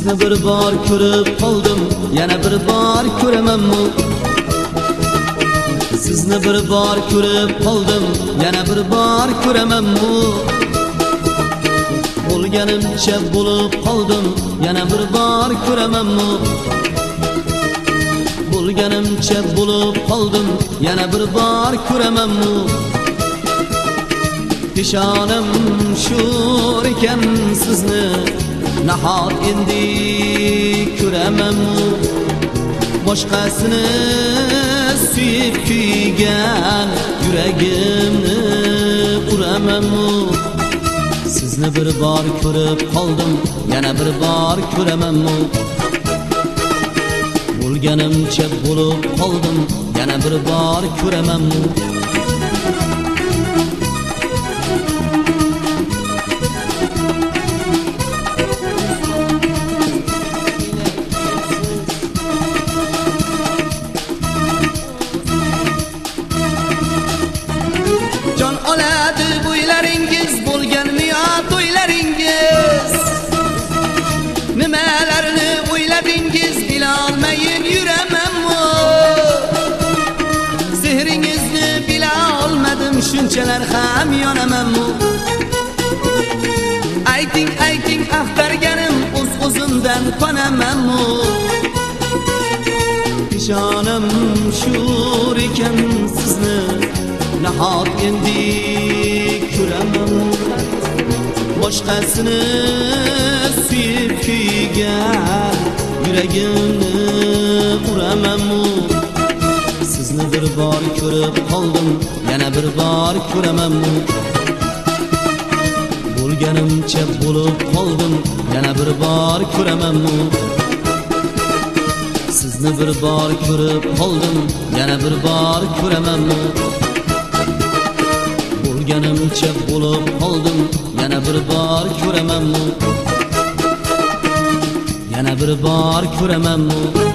Sizni bir bor ko'rib qoldim, yana bir bor ko'ramanmi? Sizni bir bor ko'rib qoldim, yana bir bor ko'ramanmi? Bo'lganimcha bo'lib qoldim, yana bir bor ko'ramanmi? Bo'lganimcha bo'lib qoldim, yana bir bor ko'ramanmi? Peshonim sho'r ekan sizni nahot endi ko'ramanmi? Boshqasini suyib kuygan yuragimni uramanmi? Sizni bir bor ko'rib qoldim, yana bir bor ko'ramanmi? Bo'lganimcha bo'lib qoldim, yana bir bor ko'ramanmi? Jon oladi bo'ylaringiz, bo'lganmi yo to'ylaringiz? Nimalarni o'yladingiz, bilolmayin yuramanmi? Sehringizni bila olmadim, shunchalar ham yonamanmi? Ayting, ayting axtarganim, o'z-o'zimdan qonamanmi? Peshonim sho'r ekan sizni nahot endi ko'ramanmi? Boshqasini suyib kuygan yuragimni uramanmi? Sizni bir bor ko'rib qoldim, yana bir bor ko'ramanmi? Bo'lganimcha bo'lib qoldim, yana bir bor ko'ramanmi? Sizni bir bor ko'rib qoldim, yana bir bor ko'ramanmi? Bo'lganimcha bo'lib qoldim, yana bir bor ko'ramanmi? Yana bir bor ko'ramanmi?